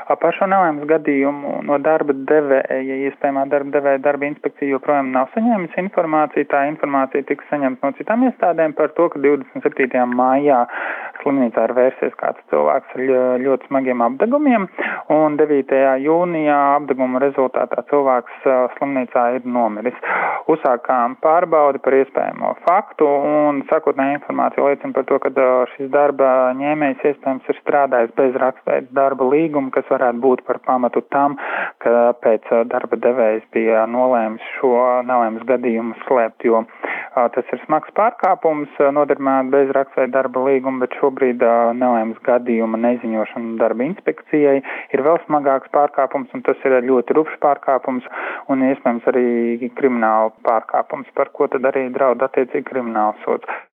Par šo nelaimes gadījumu no darba devēja, iespējamā darba devēja darba inspekcija joprojām nav saņēmusi informāciju. Tā informācija tika saņemta no citām iestādēm par to, ka 27. maijā slimnīcā ir vērsies kāds cilvēks ar ļoti smagiem apdegumiem, un 9. jūnijā apdeguma rezultātā cilvēks slimnīcā ir nomiris. Uzsākām pārbaudi par iespējamo faktu, un sākotnējā informācija liecina par to, ka šis darba ņēmējs iespējams ir strādājis bez raksturīga darba līguma, kas varētu būt par pamatu tam, ka pēc darba devējs bija nolēmis šo nelaimes gadījumu slēpt, jo tas ir smags pārkāpums, nodarbināt bez raksturīga darba līguma, bet šobrīd nelaimes gadījuma neziņošana darba inspekcijai ir vēl smagāks pārkāpums, un tas ir ļoti rupšs pārkāpums, un iespējams arī krimināla pārkāpums, par ko tad arī draud attiecīgi krimināls sods.